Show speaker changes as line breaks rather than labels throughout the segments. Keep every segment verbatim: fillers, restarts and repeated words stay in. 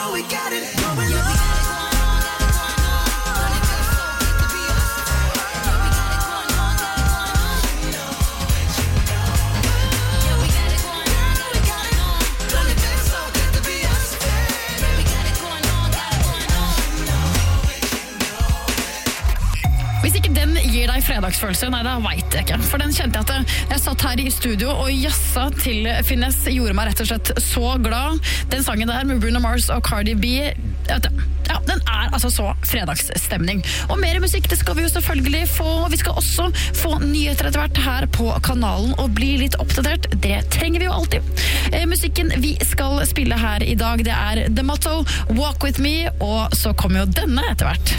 know we got it going on.
Hvis ikke den gir deg fredagsfølelse, nei, da vet jeg ikke. For den kjente jeg at jeg satt her i studio og jassa til Finesse gjorde meg rett og slett så glad. Den sangen der med Bruno Mars og Cardi B, ja, den er altså så fredagsstemning. Og mer musikk, det skal vi jo selvfølgelig få. Vi skal også få nyheter etter hvert her på kanalen og bli litt oppdatert. Det trenger vi jo alltid. Eh, musikken vi skal spille her i dag, det er The Motto, Walk With Me, og så kommer jo denne etter hvert.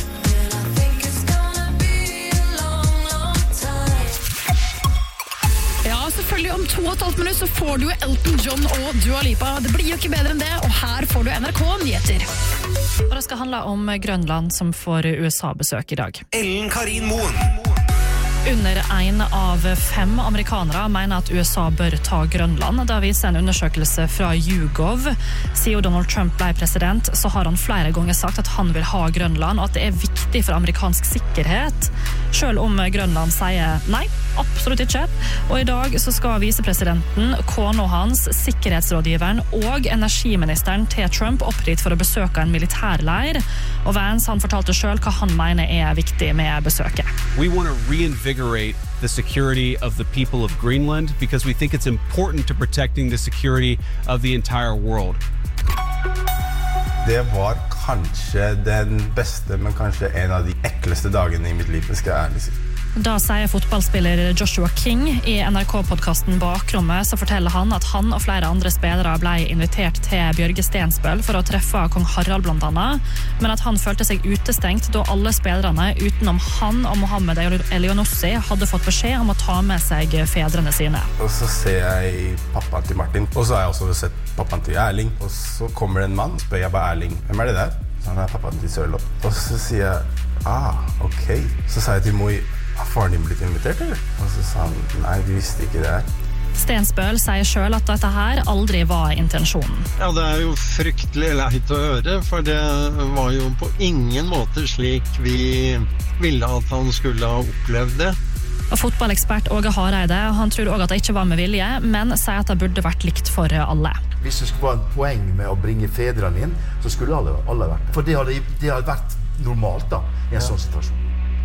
Selvfølgelig om to og et halvt minutt så får du Elton John og Dua Lipa. Det blir jo ikke bedre enn det, og her får du N R K-nyheter.
Og det skal handle om Grønland som får U S A-besøk i dag.
Ellen Karin Moen.
Under en av fem amerikanere mener at U S A bør ta Grønland. Det viser en undersøkelse fra YouGov. Siden Donald Trump ble president, så har han flere ganger sagt at han vil ha Grønland, og at det er viktig for amerikansk sikkerhet. Selv om Grønland sier nei, absolutt ikke. Og i dag så skal visepresidenten, kona hans, sikkerhetsrådgiveren og energiministeren til Trump opp dit for å besøke en militærleir. Og Vance, han fortalte selv hva han mener er viktig med besøket.
We want to reinvigorate the security of the people of Greenland because we think it's important to protecting the security of the entire world.
Det var kanskje den beste, men kanskje en av de ekleste dagene i mitt liv, skal jeg ærlig si.
Da sier fotballspiller Joshua King i N R K-podcasten Bakrommet, så forteller han at han og flere andre spillere ble invitert til Bjørge Stensbøl for å treffe kong Harald blant annet, men at han følte seg utestengt da alle spillerne utenom han og Mohammed Elionossi hadde fått beskjed om å ta med seg fedrene sine.
Og så ser jeg pappaen til Martin, og så har jeg også sett pappaen til Erling, og så kommer det en mann, spør jeg bare Erling, hvem er det der? Så han er pappaen til Sørlopp. Og så sier jeg, ah, ok. Så sa jeg til Moi, har faren din blitt invitert, eller? Og så sa han, nei, vi visste ikke det her.
Stensbøl sier selv at dette her aldri var intensjonen.
Ja, det er jo fryktelig leit å høre, for det var jo på ingen måte slik vi ville at han skulle ha opplevd det.
Og fotballekspert Åge Hareide, han tror også at det ikke var med vilje, men sier at det burde vært likt for alle.
Hvis det skulle være en poeng med å bringe fedrene inn, så skulle alle, alle vært det. For det hadde, det hadde vært normalt da, i en sånn situasjon.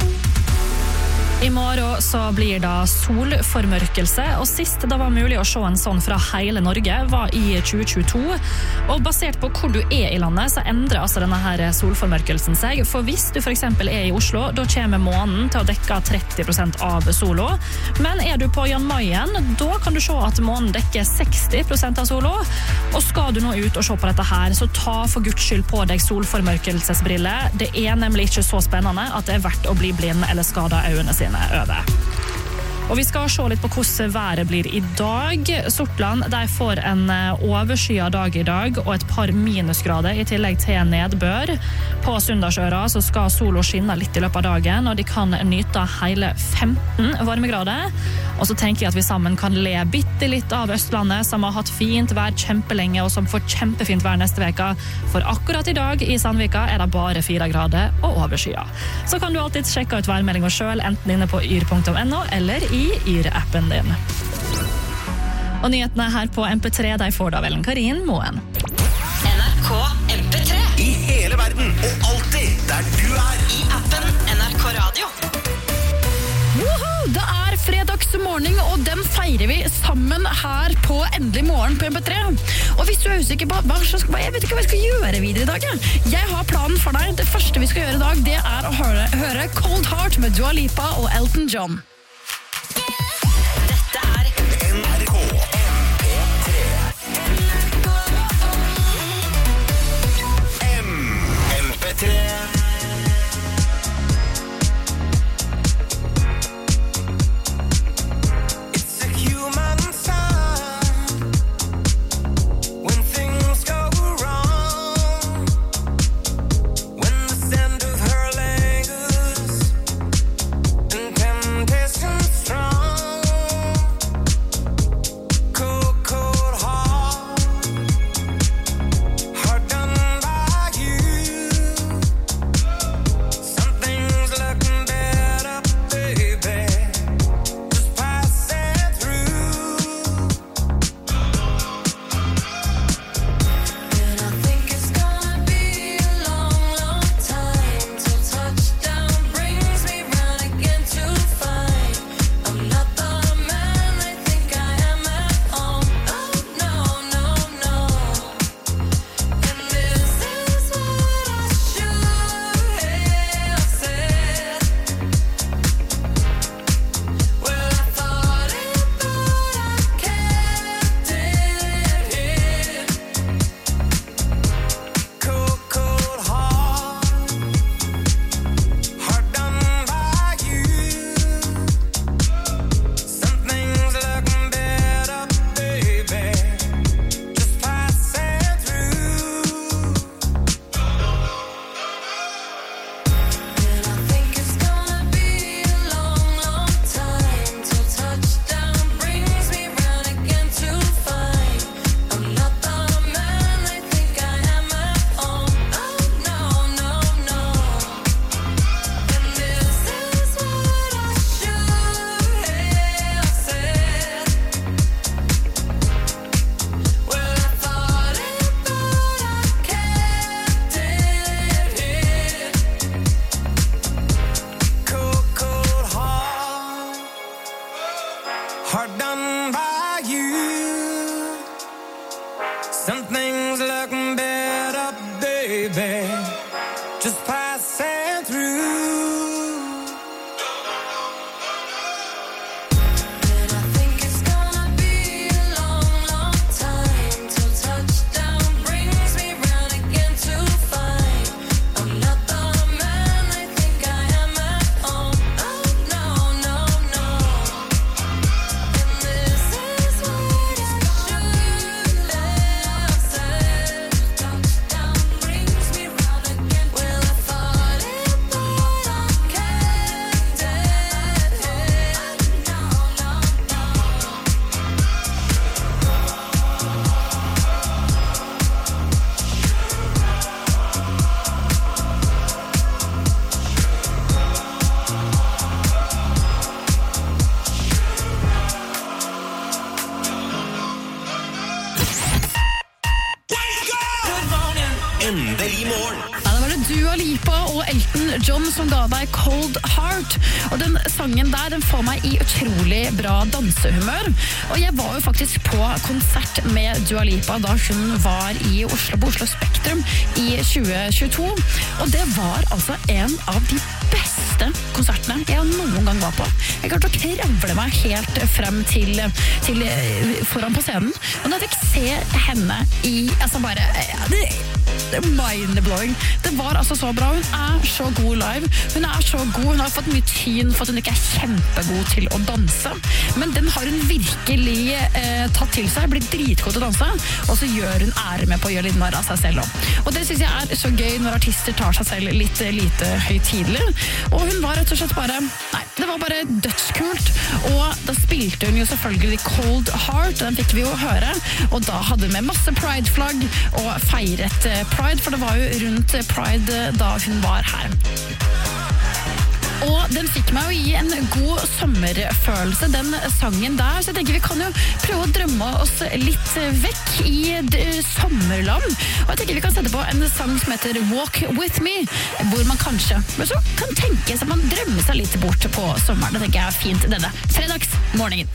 I morgen så blir det solformørkelse, og sist det var mulig å se en sånn fra hele Norge var i tjue tjueto. Og basert på hvor du er i landet, så endrer altså denne her solformørkelsen seg. For hvis du for eksempel er i Oslo, da kommer månen til å dekke tretti prosent av solo. Men er du på Jan Mayen, da kan du se at månen dekker seksti prosent av solo. Og skal du nå ut og se på dette her, så ta for Guds skyld på deg solformørkelsesbriller. Det er nemlig ikke så spennende at det er verdt å bli blind eller skade øynene sine over. Og vi skal se litt på hvordan været blir i dag. Sortland, de får en overskyet dag i dag og et par minusgrader i tillegg til nedbør. På Sunndalsøra så skal sola skinne litt i løpet av dagen, og de kan nyte hele femten varmegrader. Og så tenker jeg at vi sammen kan le bitte litt av Østlandet, som har hatt fint vær kjempelenge, og som får kjempefint vær neste veka. For akkurat i dag i Sandvika er det bare fire grader og overskyet. Så kan du alltid sjekke ut værmeldingen selv, enten inne på yr punktum n o eller i Yr-appen din. Og nyhetene her på M P tre, de får da Ellen Karin Moen.
N R K M P tre.
I hele verden, og alltid der du er.
I appen N R K Radio.
Woohoo! Det er fredagsmorgen, og den feirer vi sammen her på Endelig morgen på M P tre. Og hvis du er usikker på hva, så skal, jeg vet ikke hva jeg skal gjøre videre i dag. Jeg, jeg har planen for deg. Det første vi skal gjøre i dag, det er å høre, høre Cold Heart med Dua Lipa og Elton John.
N R K M P tre. M P tre.
Temptation baby, just passing through.
Endelig morgen.
Ja, det var det Dua Lipa og Elton John som ga deg Cold Heart. Og den sangen der, den får meg i utrolig bra dansehumør. Og jeg var jo faktisk på konsert med Dua Lipa da hun var i Oslo, på Oslo Spektrum i tjue tjueto. Og det var altså en av de beste konsertene jeg noen gang var på. Jeg klarte å krevle meg helt frem til, til foran på scenen. Og når jeg fikk se henne i, altså bare, det, det er mind-blowing. Det var altså så bra. Hun er så god live. Hun er så god. Hun har fått mye tyn for at hun ikke er kjempegod til å danse. Men den har hun virkelig eh, tatt til seg, blitt dritgod til å danse, og så gjør hun ære med på å gjøre litt narr av seg selv også. Og det synes jeg er så gøy når artister tar seg selv litt lite høytidelig. Og hun var rett og slett bare, nei, det var bare dødskult. Og da spilte hun jo selvfølgelig Cold Heart, den fikk vi jo høre, og da hadde hun med masse Pride-flagg og feiret Pride, for det var jo rundt Pride da hun var her. Og den fikk meg jo i en god sommerfølelse, den sangen der, så jeg tenker vi kan jo prøve å drømme oss litt vekk i sommerland. Og jeg tenker vi kan sette på en sang som heter Walk With Me, hvor man kanskje men så kan tenke seg at man drømmer seg litt bort på sommeren. Det tenker jeg er fint denne fredagsmorgenen.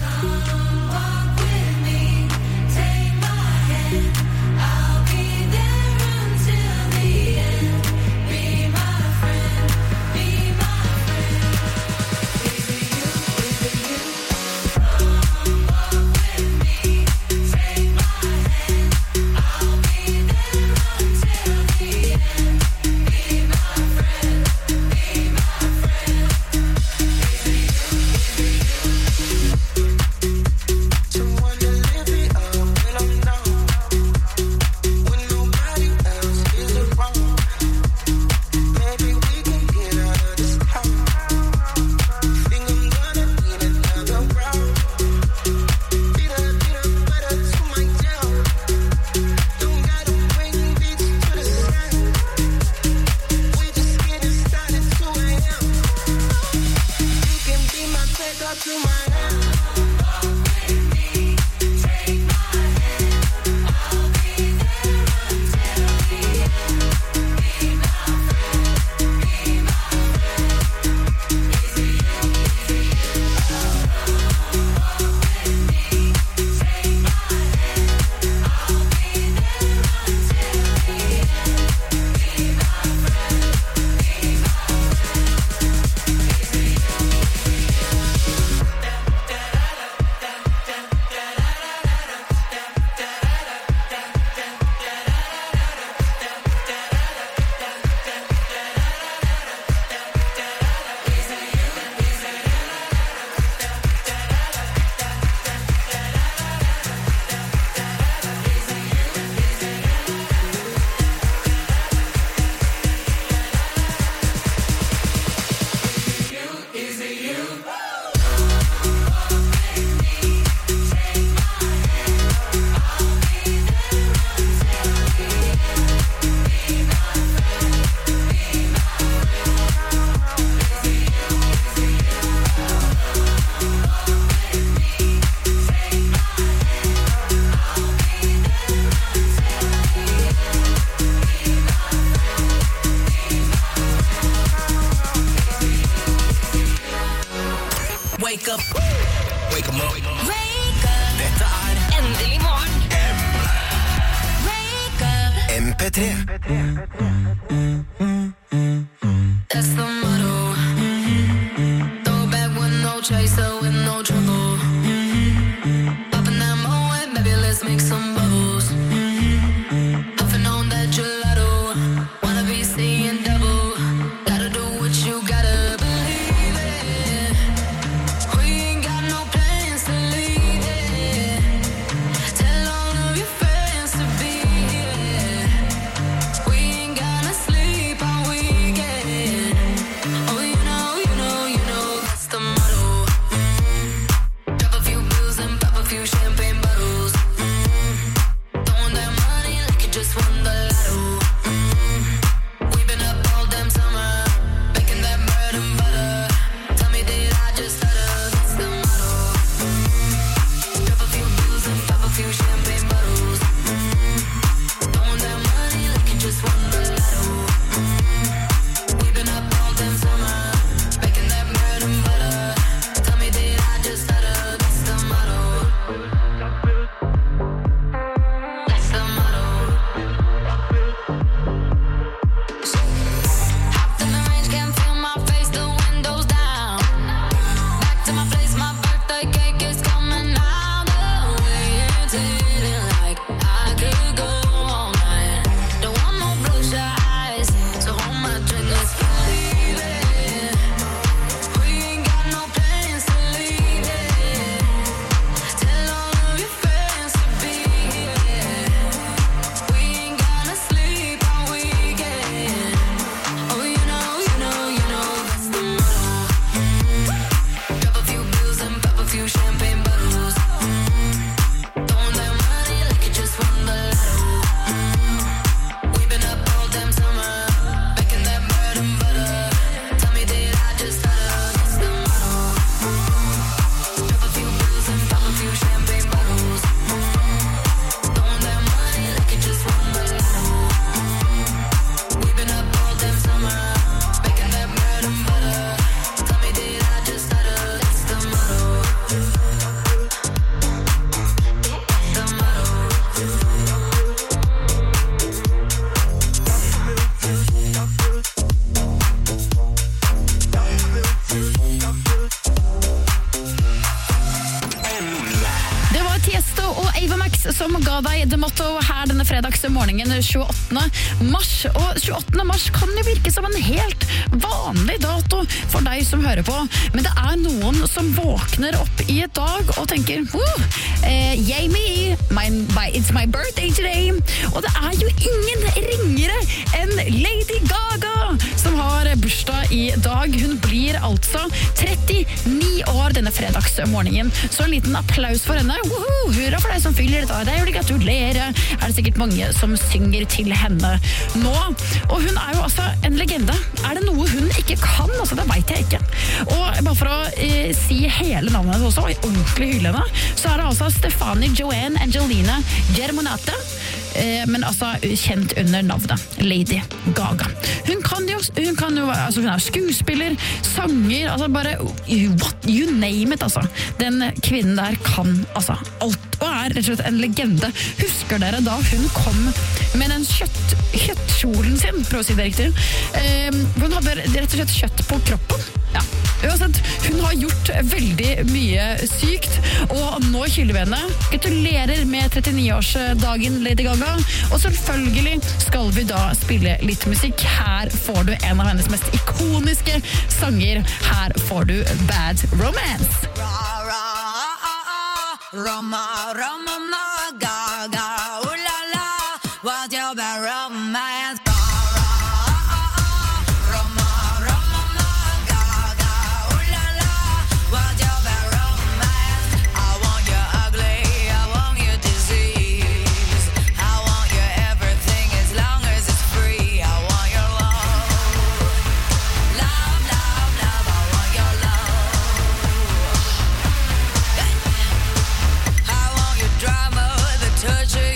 tre.
That's the motto. Throw back with no chaser, with no trouble. Popping that moe, baby, let's make some bubbles. Puffing on that gelato. Wanna be seeing double. Gotta do what you gotta believe it. We ain't got no plans to leave it. Tell all of your friends to be here. We ain't gonna sleep all weekend. Oh, you know, you know, you know that's the motto. Drop a few bills and pop a few champagne bottles. Throwing that money like you just won the lotto. We've been up all damn summer, making that bread and butter. Tell me, did I just stutter? That's the motto. Drop a few bills and pop a few champagne bottles. Throwing that money like you just won the lotto. We've been up all damn summer, making that bread and butter. Tell me, did I just stutter? That's the motto. That's the motto. Hopped in the range, can't feel my face, the windows down. Back to my place, my birthday cake is coming out. The way it's hitting like I could go all night. Don't want no bloodshot eyes, so hold my drink, let's believe it. We ain't got no plans to leave it. Tell all of your friends to be here. We ain't gonna sleep all weekend. Oh, you know, you know, you know that's the motto. Drop a few bills and pop a few champagne bottles. Throwing that money like you just won the lotto. We've been up all damn summer, making that bread and butter. Tell me, did I just stutter? That's the motto. Drop a few bills and pop a few champagne bottles. Throwing that money like you just won the lotto. We've been up all damn summer, making that bread and butter. Tell me, did I just stutter? That's the motto. That's the
Det var Tiesto og Ava Max som ga deg The Motto her denne fredagsmorgenen tjueåttende mars. Og tjueåttende mars kan jo virke som en helt vanlig dato for deg som hører på, men det er noen som våkner opp i et dag og tenker «Woo, eh, yay me, my, my, it's my birthday today». Og det er jo ingen ringere enn Lady Gaga som har bursdag i dag. Hun blir altså trettini år denne fredagsmorgenen, så en liten applaus for henne. Woohoo, hurra for deg som fyller dette. Det er jo gratulerer. Er det sikkert mange som synger til henne nå. Og hun er jo altså en legende. Er det noe hun ikke kan? Altså, det vet jeg ikke. Og bare for å eh, si hele navnet hennes også, og ordentlig hylle henne, så er det altså Stefani Joanne Angelina Germanata, eh, men altså kjent under navnet Lady Gaga. Hun kan jo, hun kan jo altså hun er skuespiller, sanger, altså bare what you name it, altså. Den kvinnen der kan altså alt, og er rett og slett en legende. Husker dere da hun kom med den kjøtt, kjøttkjolen sin, prøv å si det riktig. Eh, hun hadde rett og slett kjøtt på kroppen. Ja, uansett, hun har gjort veldig mye sykt, og nå hyller vi henne. Gratulerer med trettini-årsdagen, Lady Gaga. Og selvfølgelig skal vi da spille litt musikk. Her får du en av hennes mest ikoniske sanger. Her får du Bad Romance.
Roma, Roma, ma, Gaga, ooh la la, what's your bad romance? Roma, Roma, ma, Gaga, ooh la la, what's your bad romance? I want you ugly, I want you disease, I want you everything as long as it's free. I want your love, love, love, love. I want your love. I want your drama, the touch of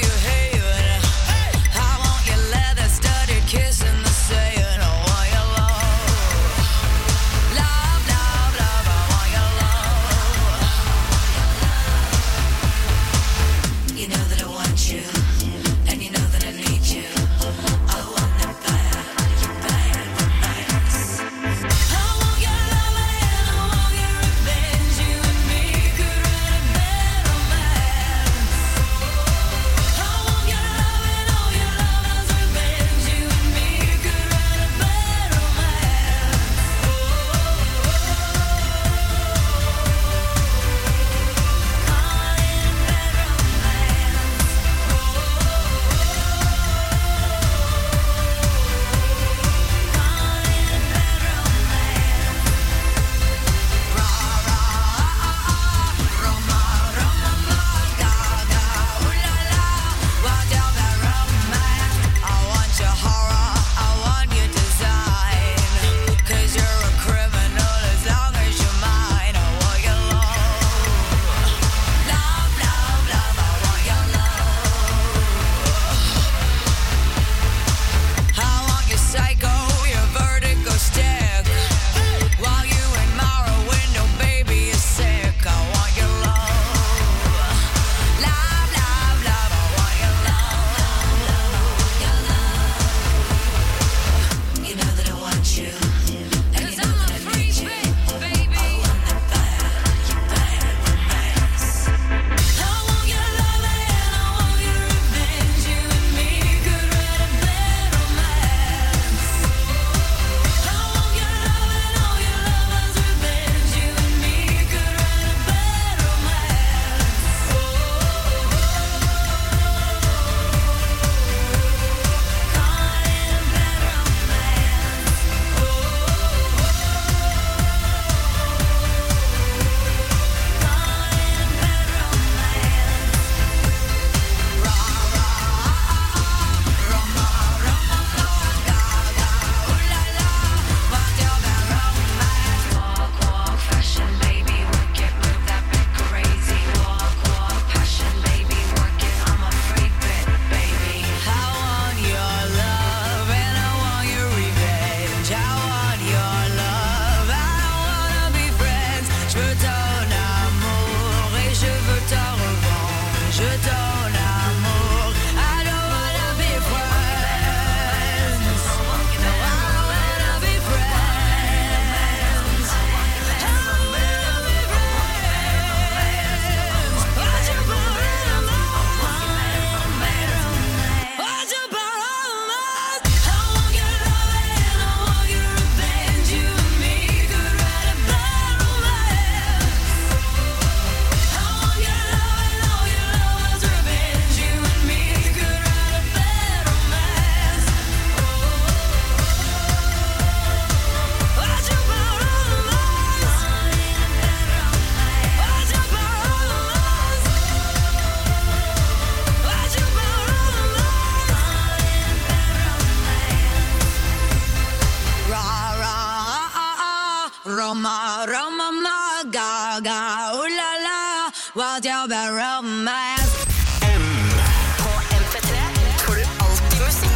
Roma, Roma, ma, ga, ga, ooh la la, what you be romance.
På M P tre får du alltid musikk.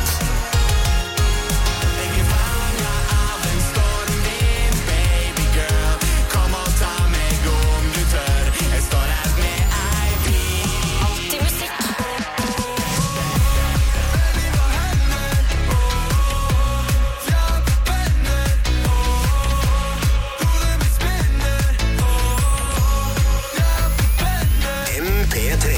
Alltid musikk.
M P tre.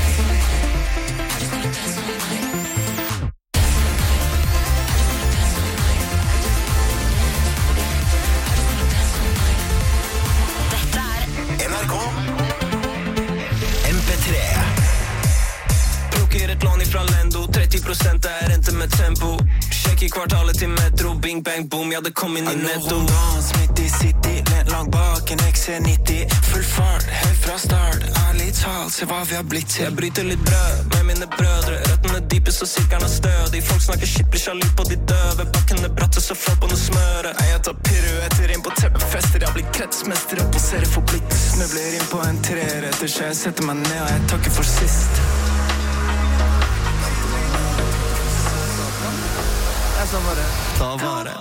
Dette er
N R K M P tre.
Plukker et lån ifra Lendo, tretti prosent er rente med tempo. Sjekk i kvartalet til Metro, bing bang boom, ja det kom inn i netto.
Midt i city, lent langt bak en X C nitti. Full fart, helt fra start. Ærlig talt, se hva vi har blitt til.
Jeg bryter litt brød med mine brødre. Røttene dype så sirkerne stødig. Folk snakker shit, blir sjalu på de døve. Bakkene bratte så få på noe smøre.
Jeg tar piruetter inn på teppefester. Jeg blir kretsmester og poserer for blitt. Snøbler inn på en treretter, så jeg setter meg ned og jeg takker for sist.
Jeg sa bare, ta vare.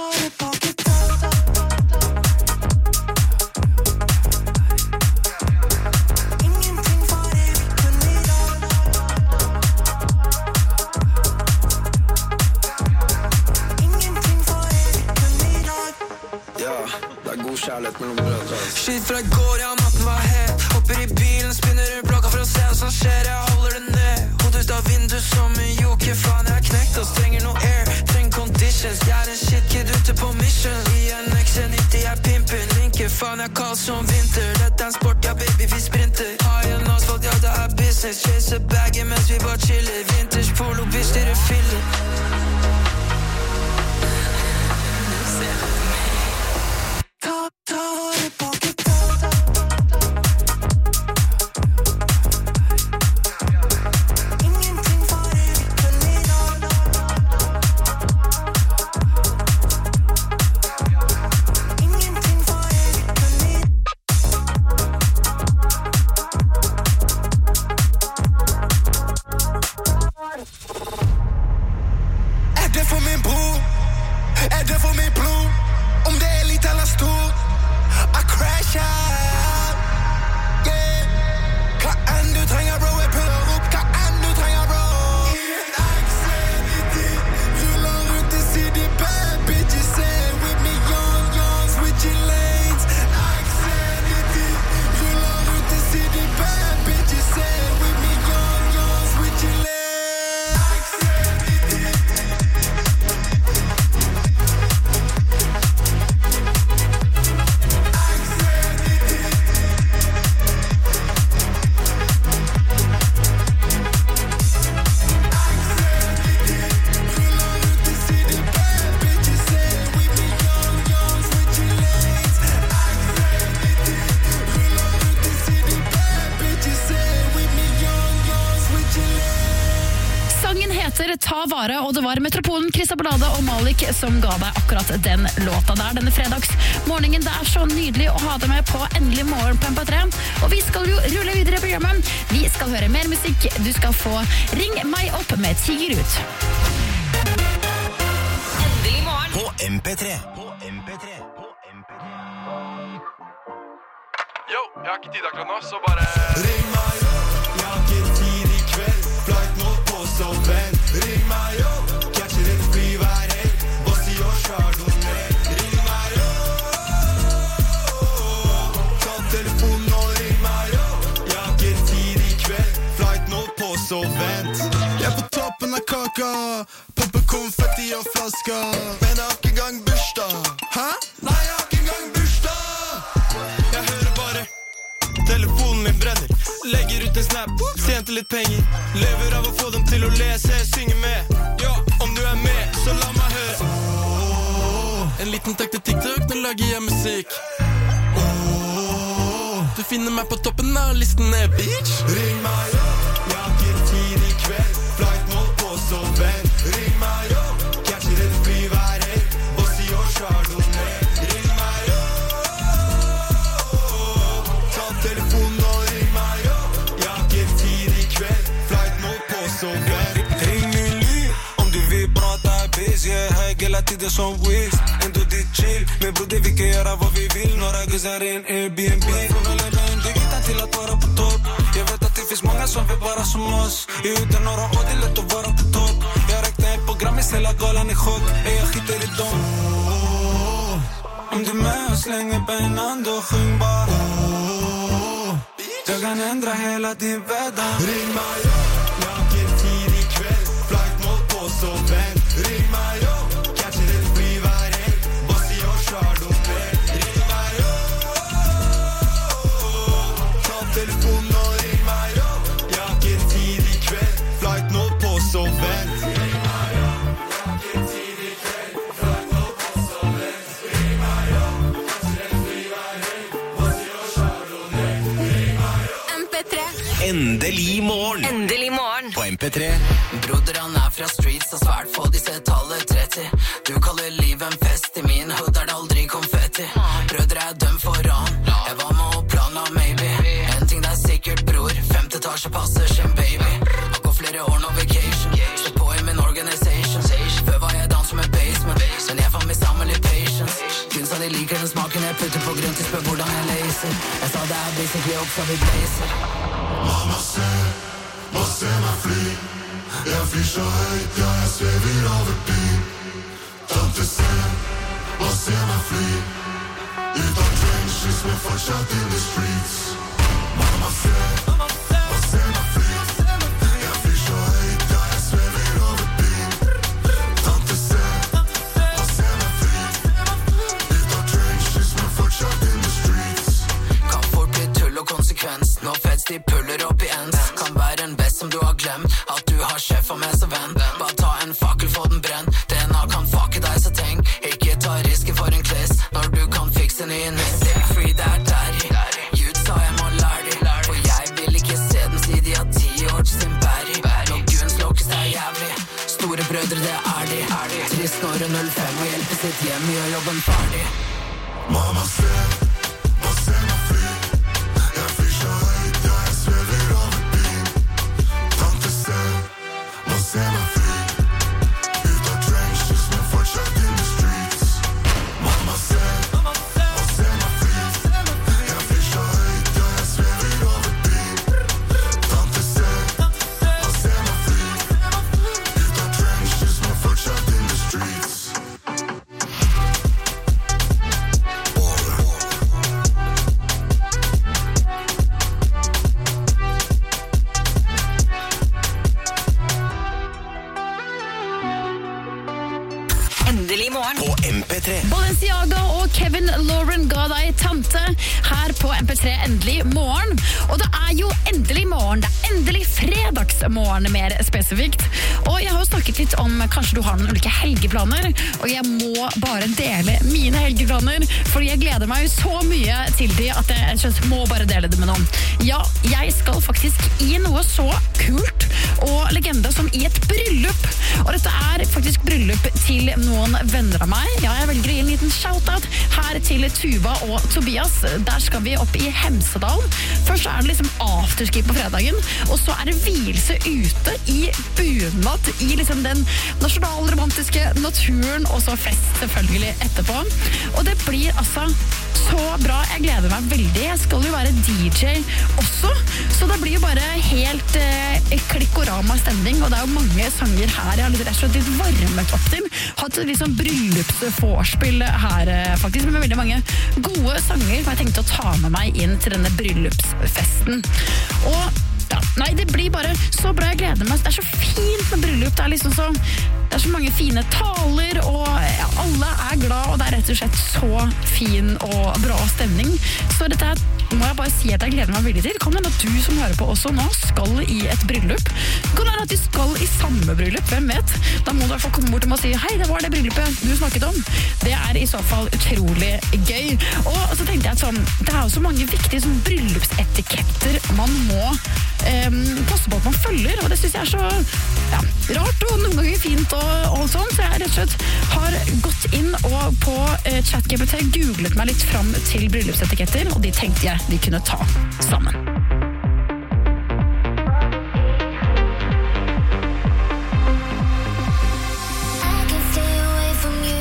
Kjærlighet mellom brødre. Shit fra i går, ja, natten var het. Hopper i bilen, spinner rundt blokka for å se hva som skjer. Jeg holder det ned. Hodet ut av vindu som en joker. Faen, jeg har knekt oss, trenger noe air. Trenger conditions. Jeg er en shit kid ute på mission. I en X C nitti, jeg pimper. Linker, faen, jeg kald som vinter. Dette er en sport, ja, baby, vi sprinter. Har en asfalt, ja, det er business. Chase bagger mens vi bare chiller. Vinters polo, bitch, dere filler.
Ta vare, og det var Metropolen, Chris Abolade og Malik som ga deg akkurat den låta der denne fredagsmorgenen. Det er så nydelig å ha deg med på Endelig morgen på M P tre, og vi skal jo rulle videre i programmet. Vi skal høre mer musikk. Du skal få Ring meg opp med Tiger ut.
Endelig morgen
På M P tre. På M P tre. På M P tre.
Yo, jeg har ikke tid akkurat nå, så bare ring meg opp, jeg har ikke tid i kveld. Flight nå på, så vent. Ring meg opp, catcher et fly hver helg. Bossy og Chardonnay. Ring meg opp, ta telefonen og ring meg opp. Jeg har ikke tid i kveld. Flight nå på, så vent. Jeg er på toppen av kaka, popper konfetti og flasker. Men jeg har ikke engang bursdag. Hæ? Nei, jeg har ikke engang bursdag. Jeg hører bare telefonen min brenner. Legger ut en snap, tjente litt penger. Lever av å få dem til å lese, synge med. Ja, om du er med, så la meg høre. oh, En liten takk til TikTok, nå lager jeg musikk. oh, Du finner meg på toppen av listen, bitch. Ring meg opp, jeg har ikke tid i kveld. Flight nå på, så vent. Ring meg opp, catcher et fly hver helg. Bossy og Chardonnay. Ring meg opp,
hela tiden som Wiz. Ändå ditt chill. Men bror det vi kan göra vad vi vill. Några guzzar i en Airbnb. Från att leva en digital till att vara på topp. Jag vet att det finns många som vill vara som oss. I utan några år det är lätt att vara på topp. Jag räknar ett program i hela galan i chock. Ey, jag skiter i dem. Om du med och slänger benan då sjung bara. Jag kan ändra hela din värld.
Ring mig upp, naken tid ikväll. Flight mode på så vänd. Ring mig upp, catcher ett fly var helg. Bossy och chardonnay. Ring mig upp, ta telefon och ring mig upp. Naken tid ikväll. Flight mode på så vänd. Ring mig upp, naken tid ikväll. Flight mode på så vänd. Ring mig upp, catcher ett fly var helg. Bossy och chardonnay. Ring mig upp.
M P tre.
Endelig morgen.
Endelig morgen.
På M P tre.
Broder han er fra streets og svært få disse tallet tretti. Du kaller livet en fest, i min hood er det aldri konfetti. Brødre er dømt for ran, jeg var med og planla maybe. En ting det er sikkert bror, femte etasje passer sin baby. Har gått flere år nå vacation, stå på i min organisation. Før var jeg dans som en basement, men jeg fann meg sammen litt patience. Kun sa de liker den smaken jeg putter på grunn til spør hvordan jeg leser. Jeg sa det er basically opp så vi blazer.
Mamma ser, må se meg fly. Jeg flyr så høyt, ja, jeg svever over byen. Tante ser, må se meg fly. Ut av trenches, men fortsatt in the streets. Mamma ser, må se meg fly. Jeg flyr så høyt, ja, jeg svever over byen. Tante ser, må se meg fly. Ut av trenches, men fortsatt in the streets.
Kan fort bli tull og konsekvens. Nå feds de puller opp i ends. Kan være en best som du har glemt. At du har sjef og med som venn. Bare ta en fakkel, få den brenn. D N A kan fucke deg, så tenk. Ikke ta risken for en kliss. Når du kan fikse ny niss. Free, det er daddy. Gud sa jeg må lære de. For jeg vil ikke se dem si de har ti år til sin bæri. Når guns lokkes det er jævlig. Store brødre, det er de. Trist når hun null fem og hjelper sitt hjem, gjør jobben ferdig.
Mamma ser, må se meg fly. Jeg flyr så høyt, ja, jeg svever over byen. Tante ser, må se meg fly. Ut av trenches, men fortsatt in the streets. Mamma ser, må se meg fly. Jeg flyr så høyt, ja, jeg svever over byen. Tante ser, må se meg fly. Ut av trenches, men fortsatt in the streets.
Endelig morgen.
På M P tre.
Balenciaga og Kevin Lauren ga deg tante her på M P tre Endelig morgen. Og det er jo endelig morgen, det er endelig fredagsmorgen mer spesifikt. Og jeg har jo snakket litt om kanskje du har noen ulike helgeplaner, og jeg må bare dele mine helgeplaner, fordi jeg gleder meg så mye til de at jeg synes, må bare dele det med noen. Ja, jeg skal faktisk i noe så kult og legende som i et bryllup. Og dette er faktisk bryllup til noen venner av meg. Ja, jeg velger å gi en liten shoutout her til Tuva og Tobias. Der skal vi opp i Hemsedal. Først er det liksom afterski på fredagen, og så er det hvilelse ute i bunad i liksom den nasjonalromantiske naturen, og så fest selvfølgelig etterpå. Og det blir altså så bra. Jeg gleder meg veldig. Jeg skal jo være D J også, så det blir jo bare helt eh, klikkorama stemning, og det er jo mange sanger her jeg har litt rett og slett litt varmet opp til. Hatt liksom bryllupsforspill her eh, faktisk, med veldig mange gode sanger som jeg tenkte å ta med meg inn til denne bryllupsfesten. Og ja, nei, det blir bare så bra, jeg gleder meg. Det er så fint med bryllup, det er liksom så, det er så mange fine taler, og ja, alle er glad, og det er rett og slett så fin og bra stemning. Så dette her må jeg bare si at jeg gleder meg veldig til. Kan det hende at du som hører på også nå skal i et bryllup? Kan det hende at de skal i samme bryllup? Hvem vet? Da må du i hvert fall komme bort til meg og si hei, det var det bryllupet du snakket om. Det er i så fall utrolig gøy. Og så tenkte jeg at sånn, det er jo så mange viktige sånn, bryllupsetiketter man må um, passe på at man følger, og det synes jeg er så ja, rart og noen ganger fint og, og sånn, så jeg rett og slett har gått inn og på uh, ChatGPT googlet meg litt fram til bryllupsetiketter, og de tenkte jeg de kunne ta sammen.
I can stay away from you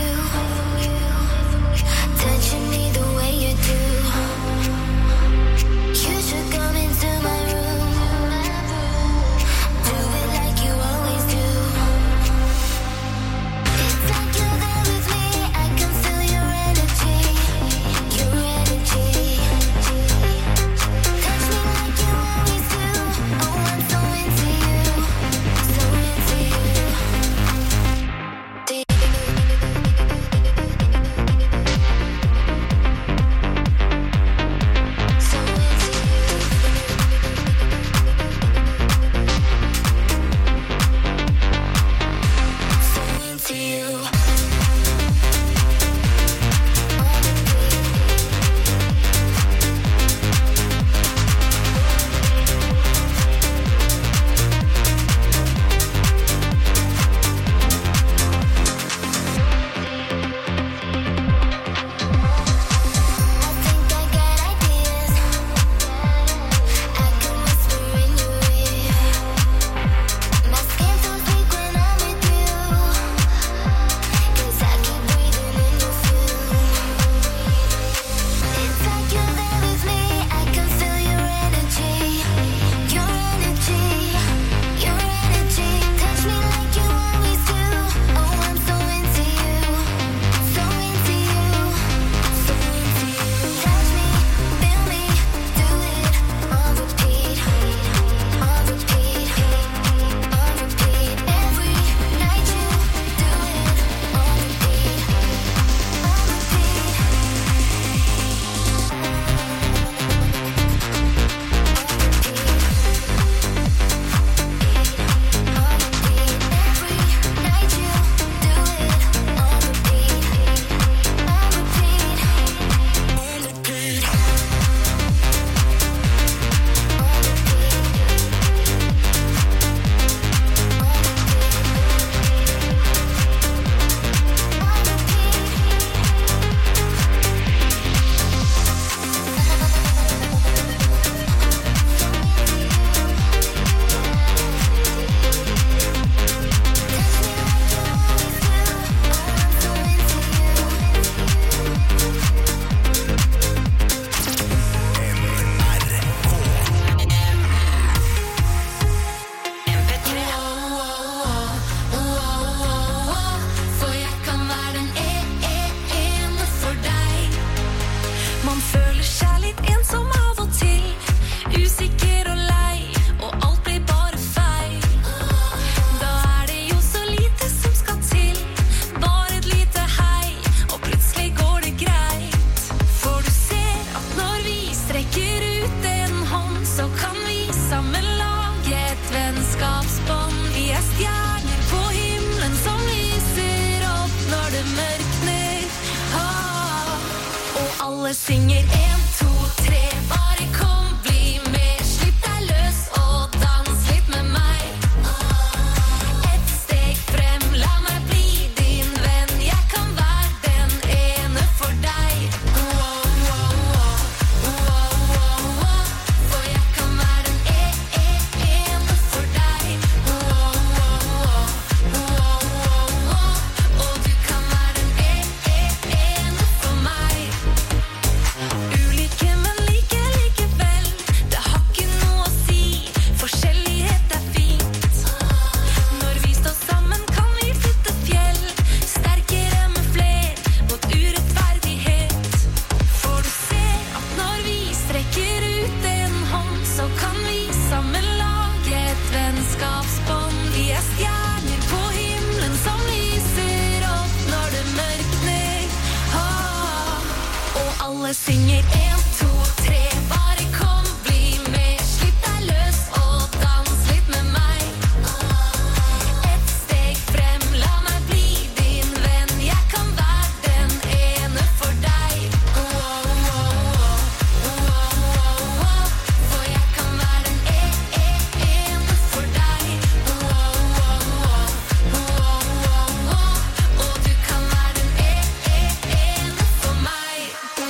mørkner. Ah, og alle synger en, to, tre, bare kom, bli med, slipp deg løs og dans litt med meg. Et steg frem, la meg bli din venn, jeg kan være den ene for deg. Wow, wow, wow, wow, wow, wow, for jeg kan være den e-e-ene for deg. Wow, wow, wow, wow, wow, wow, og du kan være den e-e-ene for meg. Ulike, men like likevel, det har ikke noe å si, forskjellighet er fint. Når vi står sammen kan vi flytte fjell, sterkere med fler, mot urettferdighet. For du ser at når vi strekker ut en hånd, så kan vi sammen lage et vennskapsbånd. Vi er stjerner på himmelen som lyser opp når det mørkner. Ah, og alle synger en, to, tre, bare kom, bli med, slipp deg løs og dans litt med meg. Et steg frem, la meg bli din venn, jeg kan være den ene for deg. Wow, wow, wow, wow, wow, wow, for jeg kan være den e-e-ene for deg. Wow, wow, wow, wow, wow, wow, og du kan være den e-e-ene for meg.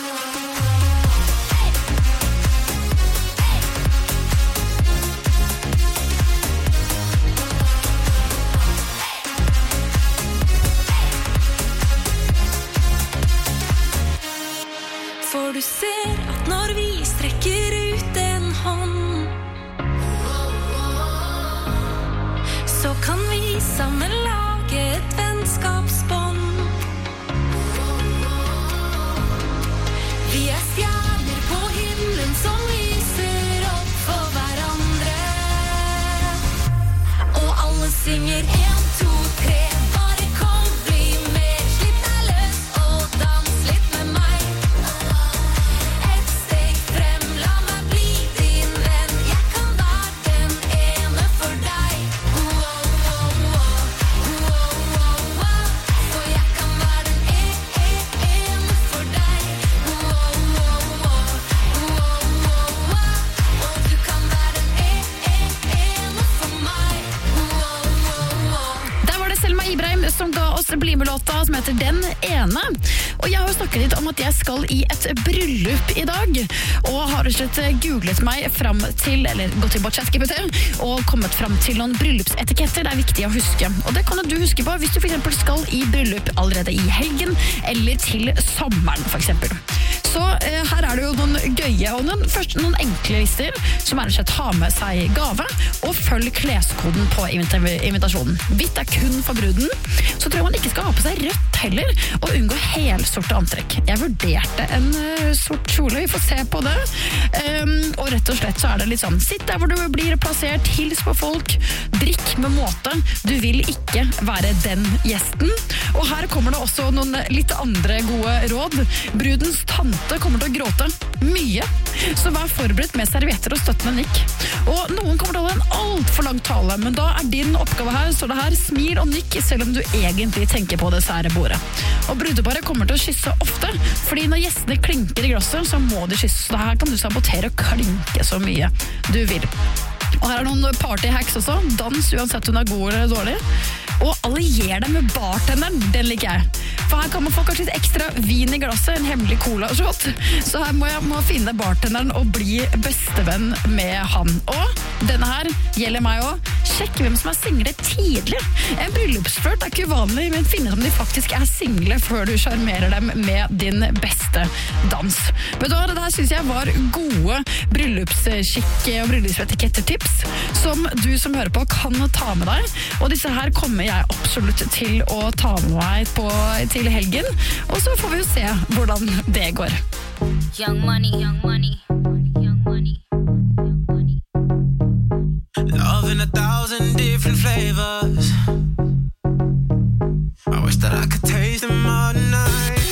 For du ser at når vi strekker ut en hånd, så kan vi sammen lage et vennskapsbånd. Vi er stjerner på himmelen som lyser opp for hverandre. Og alle synger en, to, tre, bare kom, bli med, slipp deg løs og dans litt med meg. Et steg frem, la meg bli din venn, jeg kan være den ene for deg. Wow, wow, wow, wow, wow, wow, for jeg kan være den e-e-ene for deg. Wow, wow, wow, wow, wow, wow, og du kan være den e-e-ene for meg. Wow, wow, wow.
Der var det Selma Ibrahim som ga oss bli-med-låta som heter Den ene. Og jeg har jo snakket litt om at jeg skal i et bryllup i dag, og har rett og slett googlet meg fram til, eller gått til ChatGPT, og kommet fram til noen bryllupsetiketter det er viktig å huske. Og det kan du huske på hvis du for eksempel skal i bryllup allerede i helgen, eller til sommeren for eksempel. Så eh, her er det jo noen gøye og noen, først noen enkle lister, som er rett og slett ha med seg gave, og følg kleskoden på invita- invitasjonen. Hvitt er kun for bruden, så tror jeg man ikke skal ha på seg rødt heller, og unngå helsorte antrekk. Jeg vurderte en uh, sort kjole, vi får se på det. Um, og rett og slett så er det litt sånn, sitt der hvor du blir plassert, hils på folk, drikk med måte, du vil ikke være den gjesten. Og her kommer det også noen litt andre gode råd. Brudens tante kommer til å gråte mye, så vær forberedt med servietter og støttende nikk. Og noen kommer til å holde en alt for lang tale, men da er din oppgave her, så det her, smil og nikk, selv om du egentlig tenker på det sære bordet. Og brudeparet kommer til å kysse ofte, fordi når gjestene klinker i glasset, så må de kysse. Så her kan du sabotere og klinke så mye du vil. Og her er noen partyhacks også. Dans uansett hun er god eller dårlig. Og allier deg med bartenderen, den liker jeg. For her kan man få kanskje litt ekstra vin i glasset, en hemmelig cola-shot. Så her må jeg må finne bartenderen og bli bestevenn med han. Og denne her gjelder meg også. Sjekk hvem som er single tidlig. En bryllupsflørt er ikke uvanlig, men finn ut om de faktisk er single før du charmerer dem med din beste dans. Vet du hva, det der synes jeg var gode bryllupsskikke og bryllupsetikettertips som du som hører på kan ta med deg. Og disse her kommer jeg absolutt til å ta med meg på, til helgen. Og så får vi jo se hvordan det går.
Young money, young money, young money, young money.
Love in a thousand different flavors. I wish that I could taste them all night.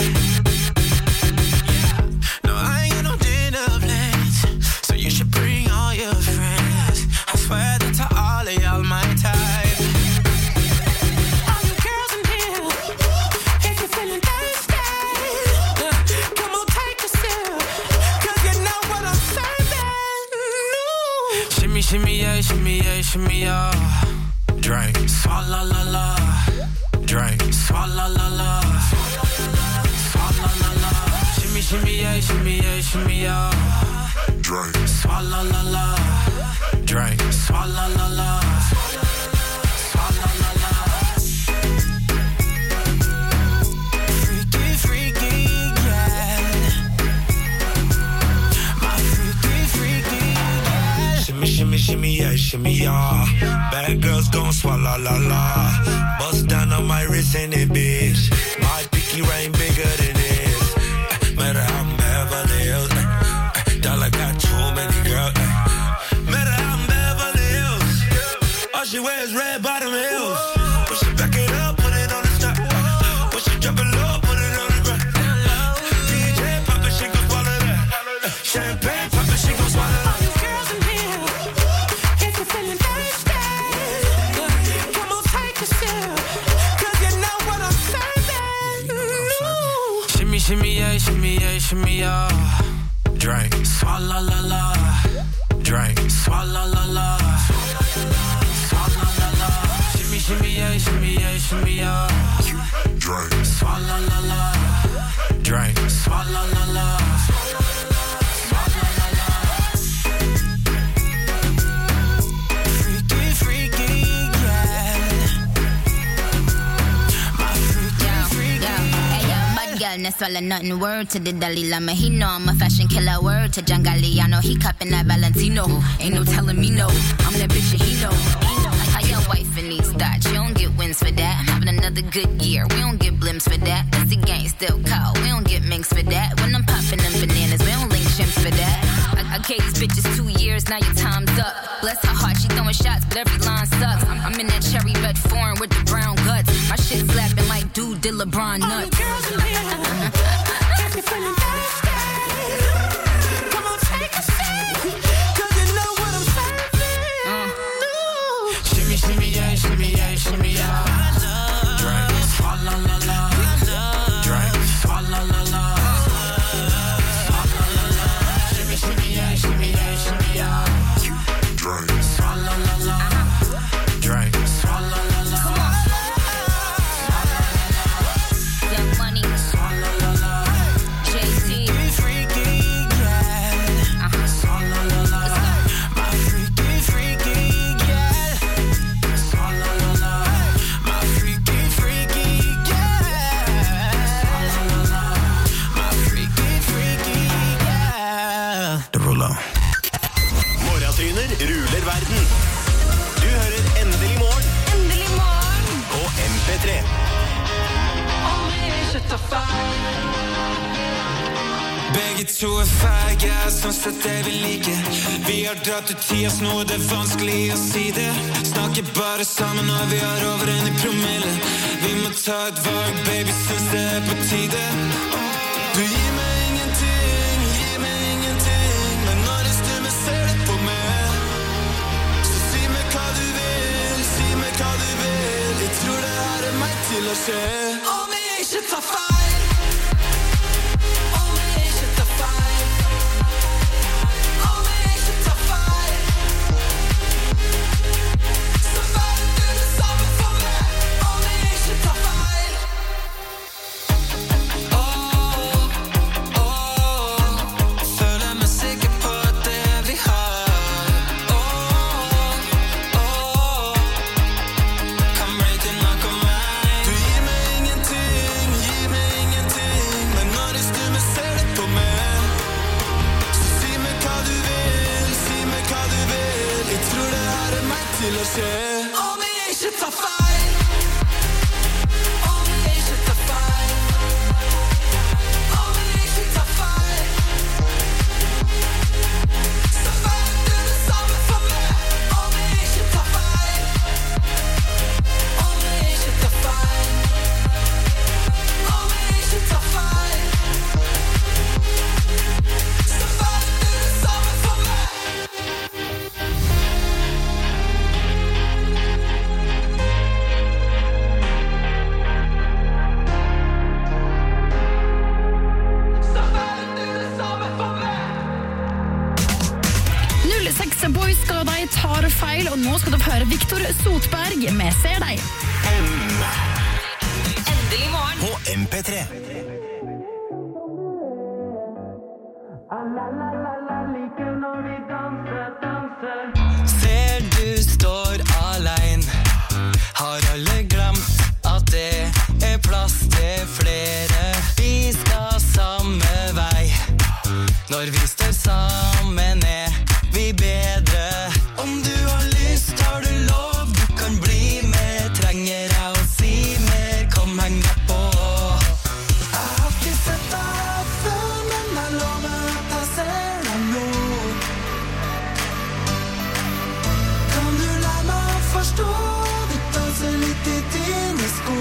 No, I ain't got no dinner plans, so you should bring all your friends. I swear that to all of y'all my type. All you girls in here, if you're feeling that shimmy yeah, shimmy yeah, shimmy yeah. Drink, swalla la la. Drink, swalla la la. Swalla la la. Shimmy, shimmy yeah, shimmy yeah, shimmy yeah. Drink, swalla la la. Drink, swalla la la. Swalla la la. Freaky, freaky, yeah. My freaky, freaky, yeah.
Shimmy, shimmy, shimmy, yeah, shimmy, yeah. Bad girls gon' swallow la la. Bust down on my wrist and it, bitch. My pinky ring bigger than this. Uh, matter how I'm Beverly Hills. Uh, uh, dollar got too many girls. Uh, matter how I'm Beverly Hills. All she wears red bottom heels. When she back it up, put it on the top. Uh, when she drop it low, put it on the ground. D J pop it, she gon' swallow that. Uh, champagne pop it, she gon' swallow that.
Shimmy yeah, shimmy yeah, shimmy yeah. Drink, swalla la la. Drink, swalla la la. Swalla la la. Shimmy, shimmy yeah, shimmy yeah, shimmy yeah. Drink, swalla la la. Drink, swalla la la. Swalla la la. Freaky, freaky, yeah. My freaky, freaky.
Hey yo, bad girl, no swallow nothing. Word to the Dalai Lama, he know I'm a fashion killer. Word to John Galliano, he cupping that Valentino. Ain't no telling me no, I'm that bitch and he know. How your wife in these thoughts, you don't get wins for that. I'm having another good year, we don't get blimps for that. That's the gang still call, we don't get minks for that. When I'm popping them bananas, we don't link chimps for that. I, I gave these bitches two years, now your time's up. Bless her heart, she throwing shots, but every line sucks. I'm, I'm in that cherry red foreign with the brown guts. My shit slapping like dude did LeBron nuts.
All the girls in here, got me feeling thirsty. Come on, take a sip, 'cause you know what I'm serving. Uh. Shimmy, shimmy, yeah, shimmy, yeah, shimmy, yeah. Drink, swalla la la. Drink, swalla la la. Swalla la la. Shimmy, shimmy, yeah, shimmy, yeah, shimmy, yeah. Drink, swalla la la. Drink, swalla la la.
Young Money,
Swalla la la.
Jay-Z.
Freaky, yeah.
Uh-huh.
Swalla la la. My freaky, freaky, yeah. Swalla la la. My freaky, freaky, yeah. Swalla la la. My freaky, freaky, yeah.
Det ruller.
Morgentryner ruler verden. Du hører Endelig morgen.
Endelig morgen.
På M P tre.
Begge to er feige, sånn sett det vi liker. Vi har dratt ut tida, nå er det vanskelig å si det. Snakker bare sammen når vi har over en i promille. Vi må ta et valg, baby, syns det er på tide. Du gir meg ingenting, gir meg ingenting. Men når det stemmer, ser det på meg. Så si meg hva du vil, si meg hva du vil. Jeg tror det her er meg til å skje. Om jeg ikke tar feil.
Du gir meg ingenting.
Boys skal deg tar feil, og nå skal du høre Victor Sotberg med Ser deg.
Endelig morgen
På M P tre.
Ser du står alene, har alle glemt at det er plass til flere. Vi skal samme vei, når vi står sammen er vi bedre. Om du har lyst, har du lov, du kan bli med. Trenger jeg å si mer, kom heng deg på. Jeg har ikke sett deg før, men jeg lover at jeg ser deg nå. Kan du lære meg å forstå, vi danser litt i dine sko.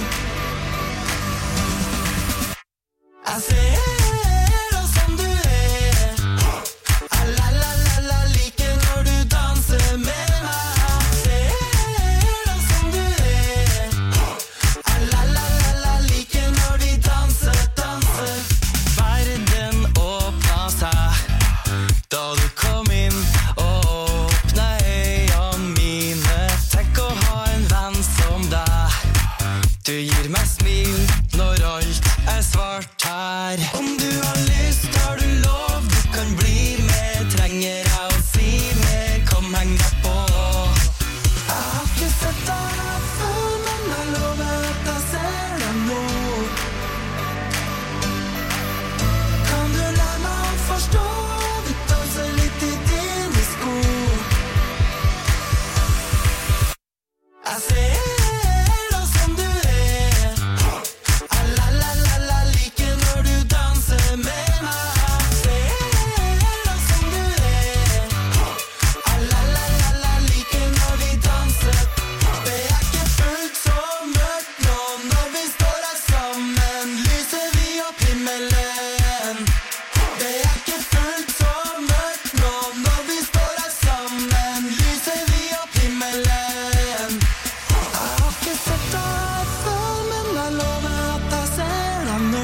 Jeg ser deg som du er. La-la-la-la, liker når du danser med meg. Jeg ser deg som du er. La-la-la-la, liker når vi danser, danser. Verden åpna seg da du kom inn og åpna øynene mine. Tenk å ha en venn som deg. Du gir meg smil når alt er svart her. Om du har lyst, har du lov, du kan bli med. Trenger jeg å si mer, kom heng deg på. Jeg har ikke sett deg før, men jeg lover at jeg ser deg nå. Kan du lære meg å forstå, vi danser litt i dine sko. Jeg ser deg som du er. La-la-la-la, liker når du danser med meg. Jeg ser deg som du er. La-la-la-la, liker når vi danser. Det er ikke fullt så mørkt nå når vi står her sammen. Lyser vi opp himmelen. Det er ikke fullt så mørkt nå når vi står her sammen. Lyser vi opp himmelen. Jeg har ikke sett deg før, men jeg lover at jeg ser deg nå.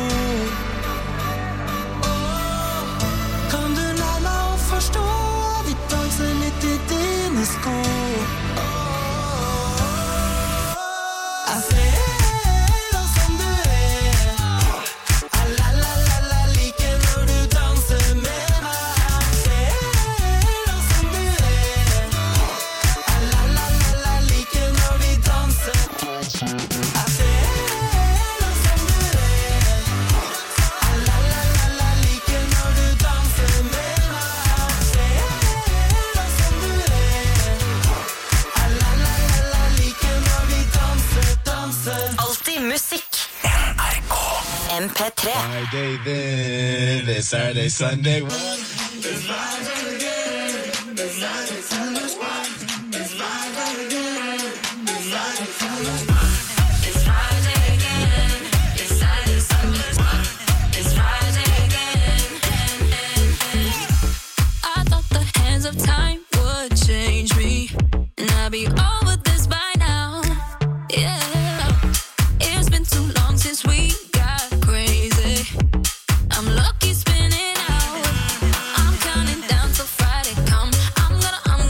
Åh, kan du lære meg å forstå, vi danser litt i dine sko. Åh, jeg ser deg som du er. La-la-la-la, liker når du danser med meg. Jeg ser deg som du er. La-la-la-la, liker når vi danser. Jeg ser deg som du er. La-la-la-la, liker når du danser med meg. Jeg ser deg som du er. La-la-la-la, liker når vi danser, danser.
Alltid musikk
N R K.
M P tre
Friday then, it's Saturday, Sunday.
I thought the hands of time would change me, and I'd be over this by now. Yeah, it's been too long since we got crazy. I'm lucky spinning out. I'm counting down till Friday come. I'm gonna, I'm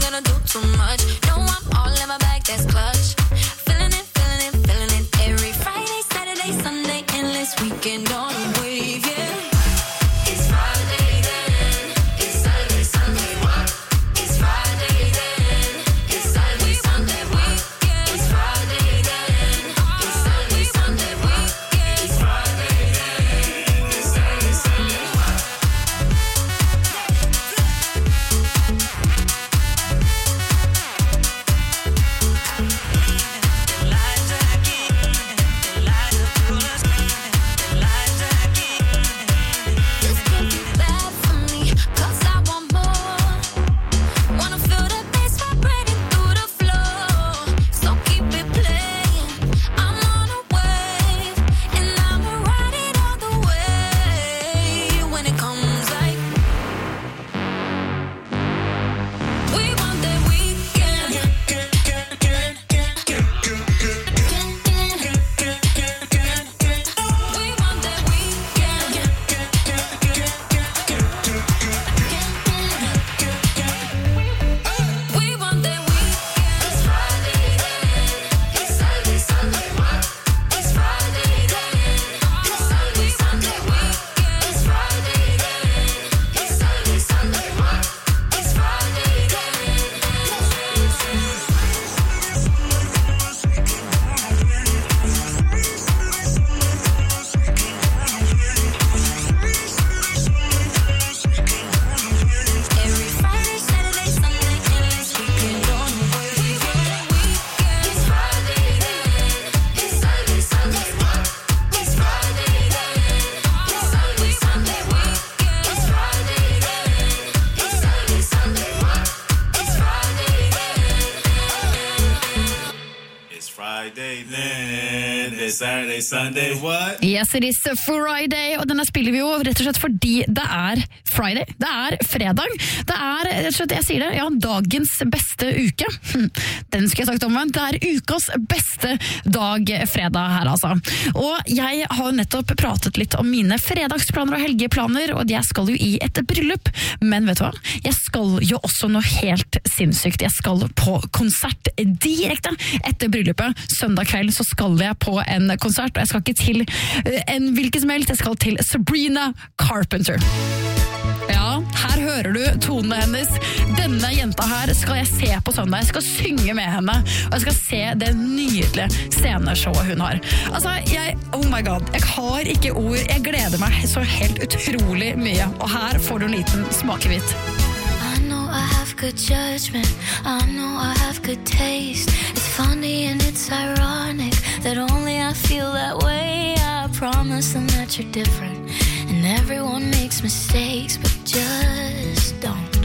Saturday, Sunday, what?
Yes, it is Friday, og denne spiller vi jo rett og slett fordi det er Friday. Det er fredag. Det er, rett og slett, jeg sier det, ja, dagens beste uke. Den skal jeg sagt om, det er ukas beste dag fredag her, altså. Og jeg har jo nettopp pratet litt om mine fredagsplaner og helgeplaner, og jeg skal jo i et bryllup. Men vet du hva? Jeg skal jo også noe helt sinnssykt. Jeg skal på konsert direkte etter bryllupet. Søndag kveld så skal jeg på en konsert, og jeg skal ikke til en hvilken som helst, jeg skal til Sabrina Carpenter. Ja, her hører du tonene hennes. Denne jenta her skal jeg se på søndag. Jeg skal synge med henne, og jeg skal se det nydelige sceneshowet hun har. Altså, jeg, oh my god, jeg har ikke ord. Jeg gleder meg så helt utrolig mye, og her får du en liten smakebit.
I have good judgment, I know I have good taste. It's funny and it's ironic that only I feel that way. I promise them that you're different, and everyone makes mistakes, but just don't.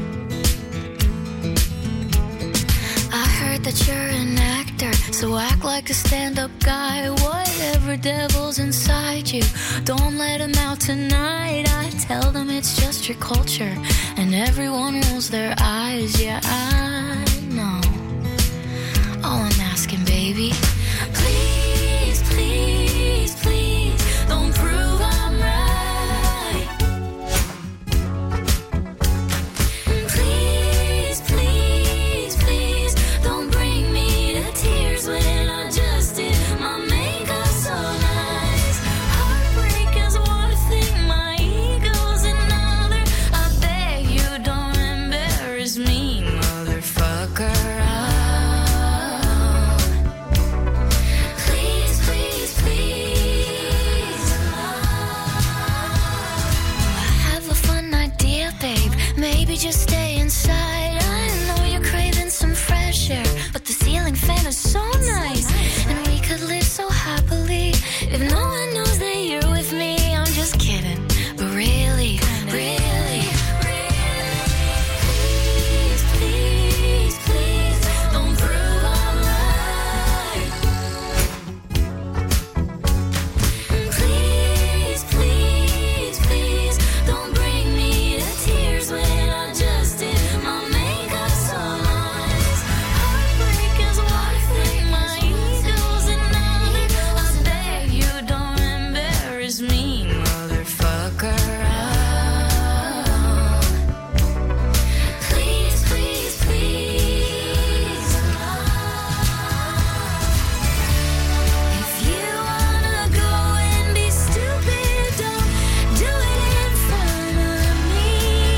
I heard that you're an actor, so act like a stand-up guy. Whatever devil's inside you, don't let him out tonight. I tell them it's just your culture, and everyone rolls their eyes. Yeah, I know. All I'm asking, baby, please, please, please, don't prove I'm right. Please, please, please, don't bring me to tears when I just did my makeup so nice. Heartbreak is one thing, my ego's another. I beg you don't embarrass me, motherfucker. Please, please, please. I have a fun idea, babe. Maybe just stay inside. I know you're craving some fresh air, but the ceiling fan is so nice, and we could live so happily if no one knows that you're with me. I'm just kidding, but really, really, please, please, please, don't prove I'm right. Please, please, please, don't bring me to tears when I just did my makeup so nice. Heartbreak is one thing, my ego's another. I beg you don't embarrass me, motherfucker. Please, please, please. If you wanna go and be stupid, don't do it in front of me.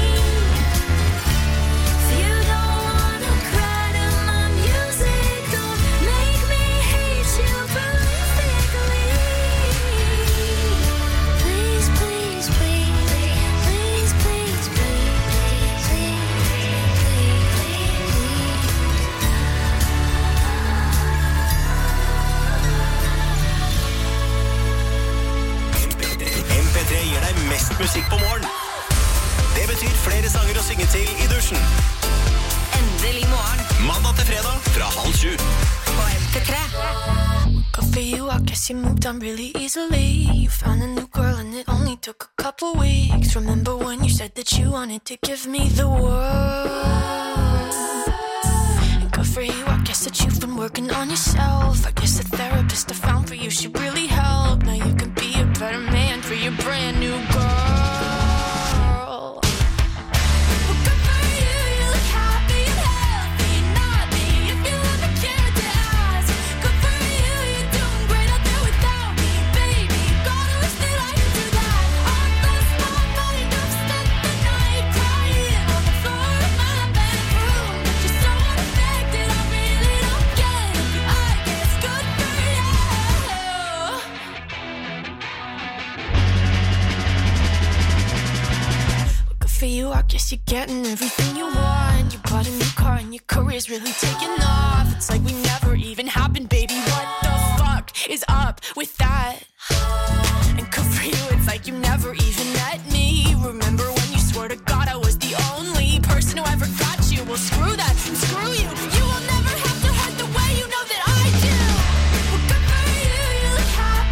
If you don't wanna cry to my music, don't make me hate you perfectly. Please, please, please, please, please, please, please,
M P tre gir deg mest musikk på morgen. Det betyr flere sanger å synge til i dusjen.
Endelig morgen
Mandag til fredag fra halv sju.
på M P tre.
Good for you, I guess you moved on really easily. You found a new girl and it only took a couple weeks. Remember when you said that you wanted to give me the world? And good for you, I guess that you've been working on yourself. I guess the therapist I found for you should really help. Now you can be a better man for your brand new girl. Well, good for you, you look happy and healthy, not me. If you ever cared to ask, good for you, you're doing great out there without me, baby. Gotta wish that I could do that. I lost my mind, I've spent the night crying on the floor of my bedroom. But you're so unaffected, I really don't get it. I guess good for you. Good for you, I guess you're getting everything you want. You bought a new car and your career's really taking off. It's like we never even happened, baby. What the fuck is up with that? And good for you, it's like you never even met me. Remember when you swore to God I was the only person who ever got you? Well, screw that and screw you. You will never have to hurt the way you know that I do. Well, good for you, you look happy.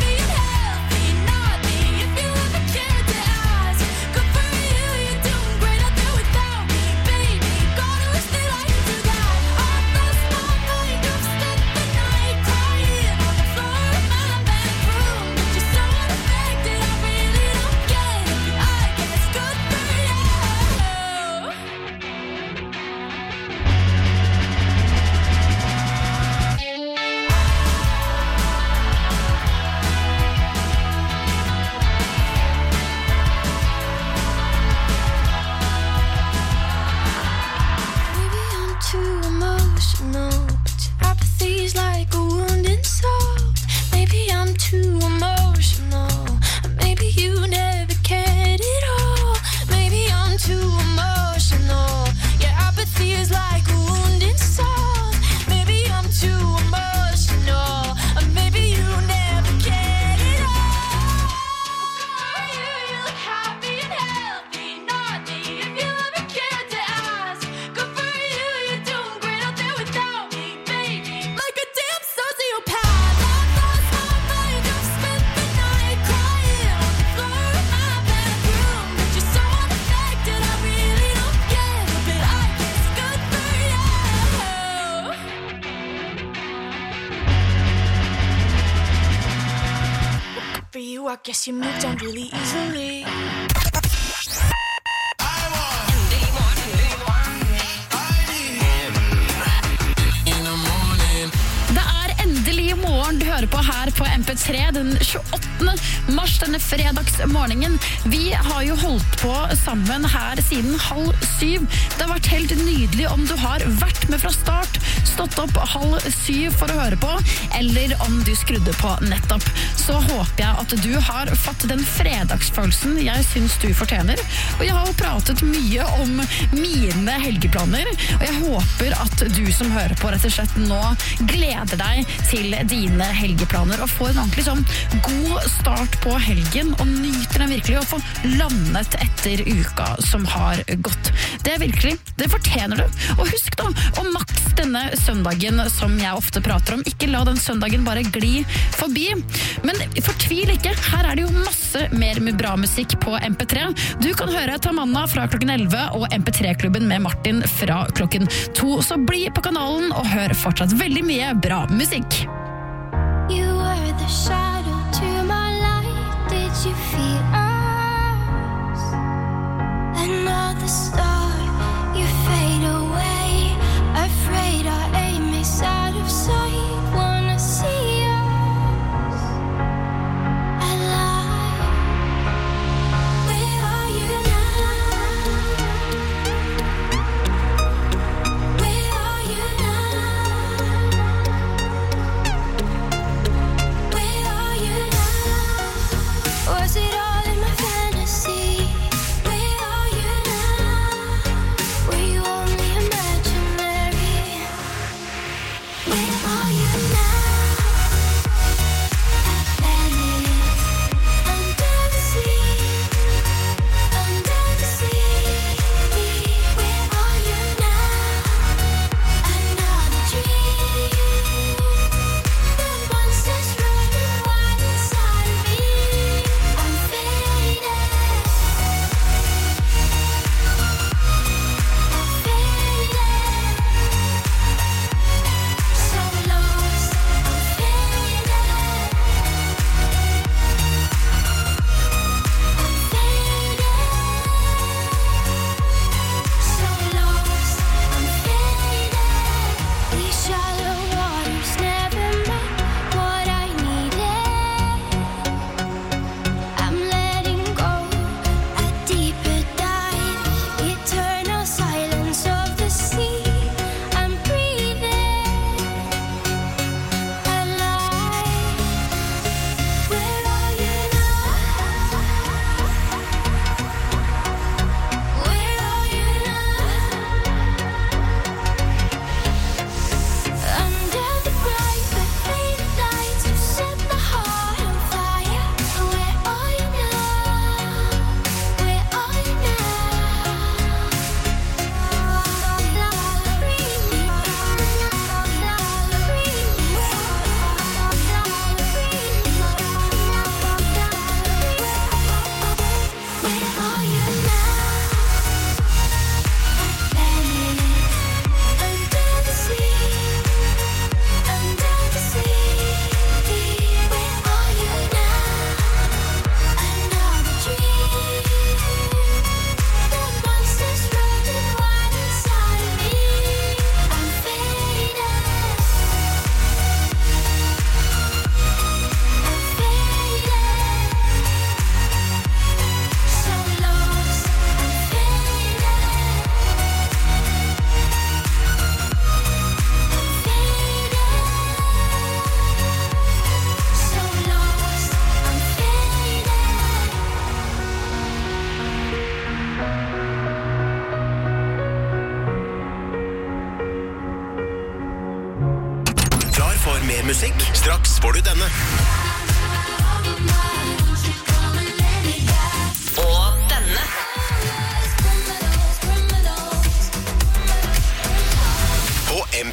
happy and healthy, not me. If you ever cared to ask, good for you, you're doing great out there without me, baby. Like a damn sociopath, I've lost my mind. I've spent the night crying on the floor of my bedroom. But you're so unaffected, I really don't get it. But I guess good for you. For you, I guess you moved on really easily.
Det er endelig morgen du hører på her på M P tre den tjueåttende mars, denne fredagsmorgenen. Vi har jo holdt på sammen her siden halv syv. Det har vært helt nydelig om du har vært med fra start, stått opp halv syv for å høre på, eller om du skrudde på nettopp. Så håper jeg at du har fått den fredagsfølelsen jeg synes du fortjener. Og jeg har jo pratet mye om mine helgeplaner, og jeg håper at du som hører på rett og slett nå gleder deg til dine helgeplaner og får en ordentlig sånn god start på helgen og nyter den virkelig og får landet etter uka som har gått. Det er virkelig, det fortjener du. Og husk da, å maks denne søndagen som jeg ofte prater om, ikke la den søndagen bare gli forbi. Men fortvil ikke, her er det jo masse mer med bra musikk på M P tre. Du kan høre Tamanna fra klokken elleve og M P tre-klubben med Martin fra klokken to. Så bli på kanalen og hør fortsatt veldig mye bra musikk.
You were the shadow to my light. Did you feel us? Another star, you fade away. Afraid our aim is out of sight. Wanna see us alive. Where are you now? Where are you now? Where are you now? Was it all in my fantasy? Where are you now? Were you only imaginary? Where are you now? Venice, under the sea, under the sea. Where are you now? Another dream. The monsters running wild inside of me. I'm faded. I'm faded. So lost. I'm faded. I'm faded. So lost. I'm faded. These shallow waters never meant what I needed. I'm letting go a deeper dive. Eternal silence of the sea. I'm breathing alive. Where are you now? Where are you now? Under the bright but faded lights, you set the heart on fire. Where are you now? Where are you Where are you now? Venice, under the sea, under the sea. Where are you now? Another dream. The monsters running wild inside of me. I'm faded. I'm faded. So lost. I'm faded. I'm faded. So lost. I'm faded.
Klar for mer musikk? Straks får du denne.
Og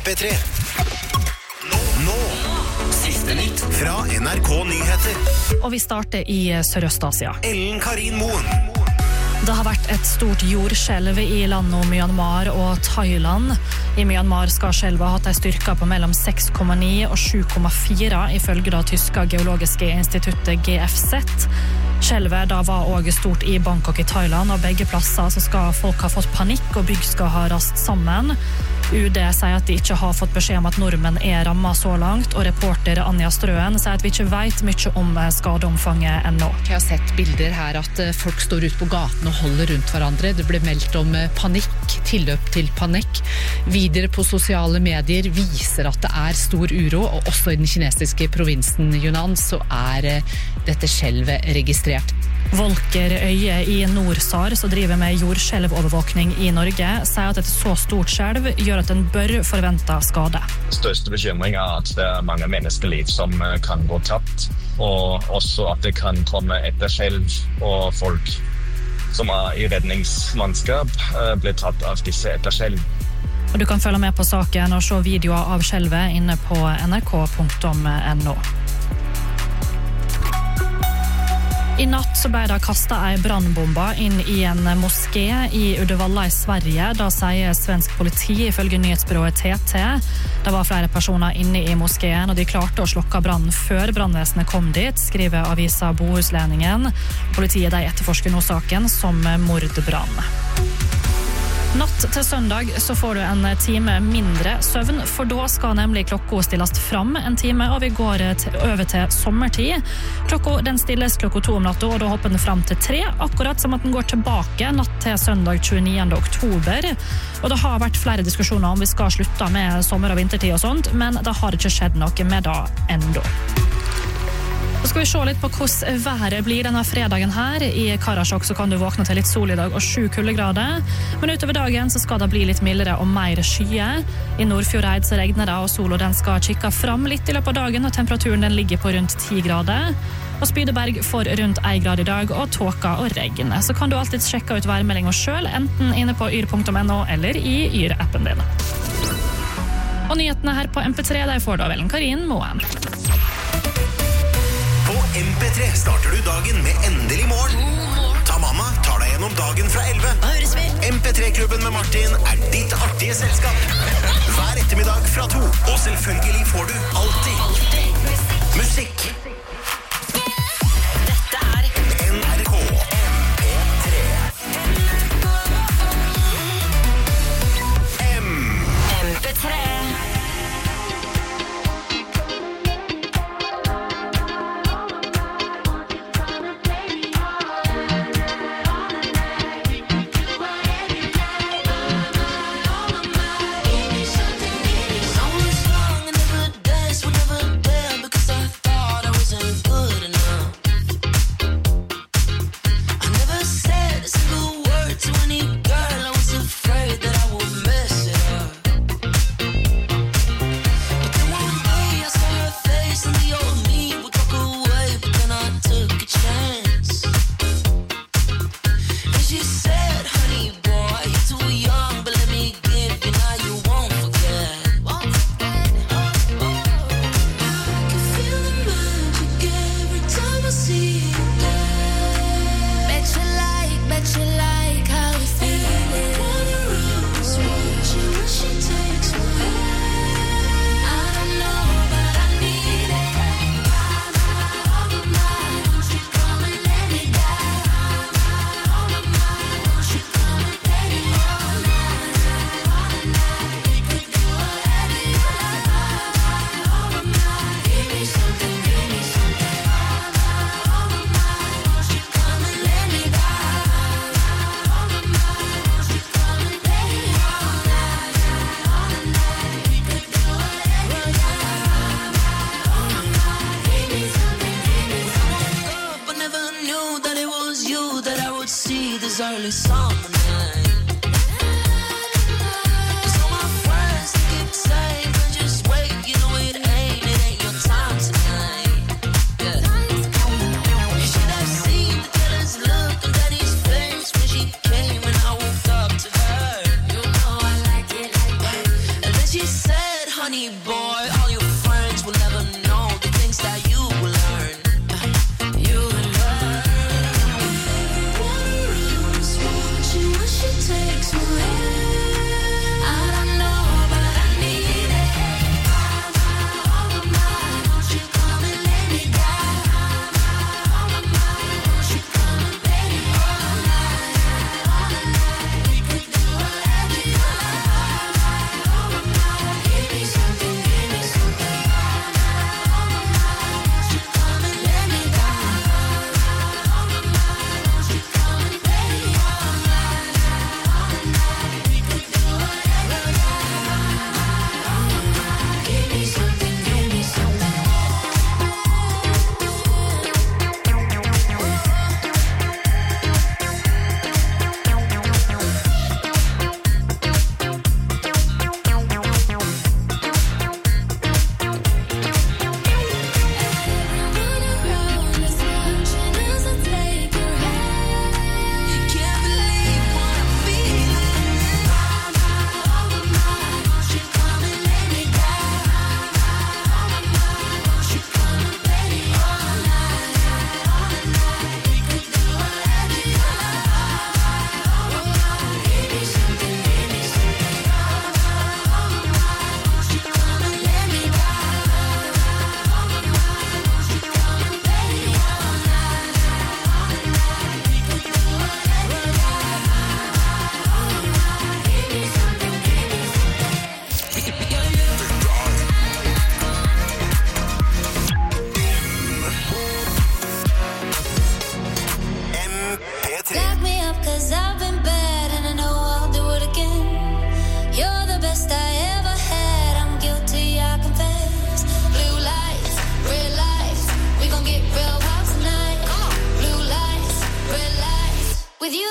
M P tre. Nå, nå. Siste nytt fra N R K Nyheter.
Og vi starter i Sørøst-Asia.
Ellen Karin Moen.
Det har vært et stort jordskjelv i landet Myanmar og Thailand. I Myanmar skal skjelvet ha hatt en styrke på mellom seks komma ni og sju komma fire ifølge det tyske geologiske instituttet G F Z. Skjelvet da var også stort i Bangkok i Thailand, og begge plasser så skal folk ha fått panikk og bygg skal ha rast sammen. U D sier at de ikke har fått beskjed om at nordmenn er rammet så langt, og reporter Anja Strøen sier at vi ikke vet mye om skadeomfanget ennå.
Jeg har sett bilder her at folk står ute på gaten og holder rundt hverandre. Det ble meldt om panikk, tilløp til panikk. Videre på sosiale medier viser at det er stor uro, og også i den kinesiske provinsen Yunnan så er dette skjelvet registrert.
Volker Øye i Norsar, som driver med jordskjelvovervåkning i Norge, sier at et så stort skjelv gjør at en bør forvente skade.
Største bekymring er at det er mange menneskeliv som kan gå tapt, og også at det kan komme etterskjelv, og folk som er i redningsmannskap blir tatt av disse etterskjelv.
Og du kan følge med på saken og se videoer av skjelvet inne på n r k punktum n o. I natt så ble det kastet en brannbombe inn i en moské i Uddevalla i Sverige. Da sier svensk politi ifølge nyhetsbyrået T T. Det var flere personer inne i moskeen, og de klarte å slokke brannen før brannvesenet kom dit, skriver avisa Bohuslendingen. Politiet de etterforsker nå saken som mordbrann. Natt til søndag så får du en time mindre søvn, for da skal nemlig klokka stilles fram en time, og vi går til, over til sommertid. Klokka den stilles klokka to om natta, og da hopper den fram til tre, akkurat som at den går tilbake natt til søndag tjueniende oktober. Og det har vært flere diskusjoner om vi skal slutte med sommer- og vintertid og sånt, men det har ikke skjedd noe med det enda. Så skal vi se litt på hvordan været blir denne fredagen her. I Karasjok så kan du våkne til litt sol i dag og sju kuldegrader. Men utover dagen så skal det bli litt mildere og mer skyer. I Nordfjordeid så regner det, og sola den skal kikke fram litt i løpet av dagen, og temperaturen den ligger på rundt ti grader. Og Spydeberg får rundt en grad i dag, og tåka og regn. Så kan du alltid sjekke ut værmeldingen selv, enten inne på yr punktum n o eller i Yr-appen din. Og nyhetene her på M P tre, der får du av Ellen Karin Moen.
På M P tre starter du dagen med Endelig morgen. Ta mamma tar deg gjennom dagen fra elleve. M P tre-klubben med Martin er ditt artige selskap. Hver ettermiddag fra to. Og selvfølgelig får du alltid musikk.
Dette er
N R K M P tre. M
M P tre.
early summer night. 'Cause all my friends keep saying, just wait, you know it ain't, it ain't your time tonight. Yeah. You should have seen the jealous look on Daddy's face when she came and I woke up to her. You know I like it like that. And then she said,
with you.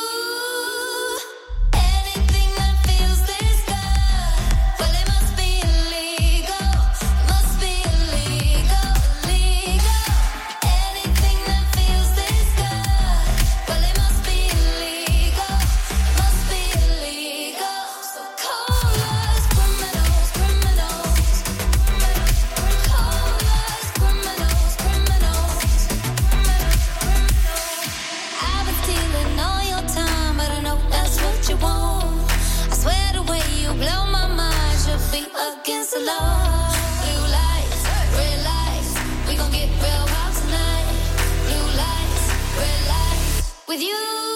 Anything that feels this good, well it must be illegal, must be illegal, illegal. Anything that feels this good, well it must be illegal, must be illegal. So call us criminals, criminals, call us criminals, criminals. I've been stealing all your time, but I know that's what you want. I swear the way you blow my mind should be against the law. Blue lights, red lights, we gon' get real wild tonight. Blue lights, red lights, with you.